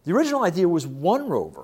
The original idea was one rover,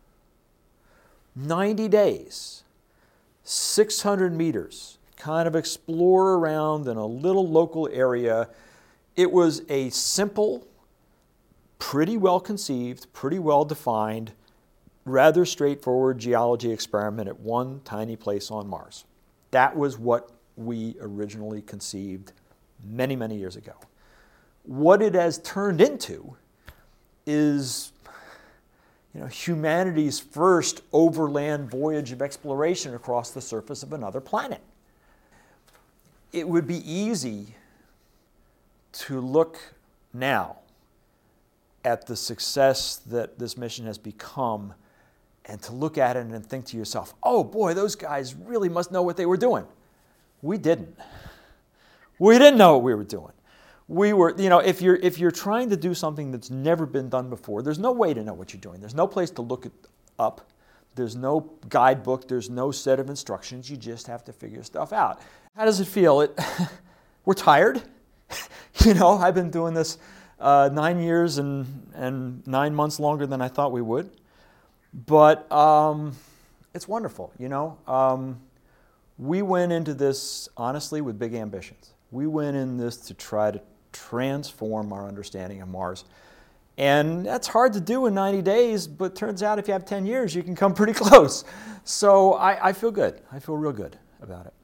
90 days, 600 meters, kind of explore around in a little local area. It was a simple, pretty well conceived, pretty well defined, rather straightforward geology experiment at one tiny place on Mars. That was what we originally conceived many, many years ago. What it has turned into is humanity's first overland voyage of exploration across the surface of another planet. It would be easy to look now at the success that this mission has become and to look at it and think to yourself, oh boy, those guys really must know what they were doing. We didn't. We didn't know what we were doing. We were, if you're trying to do something that's never been done before, there's no way to know what you're doing. There's no place to look it up. There's no guidebook. There's no set of instructions. You just have to figure stuff out. How does it feel? We're tired. I've been doing this 9 years and 9 months longer than I thought we would. But it's wonderful, We went into this, honestly, with big ambitions. We went in this to try to transform our understanding of Mars. And that's hard to do in 90 days, but turns out if you have 10 years, you can come pretty close. So I feel good. I feel real good about it.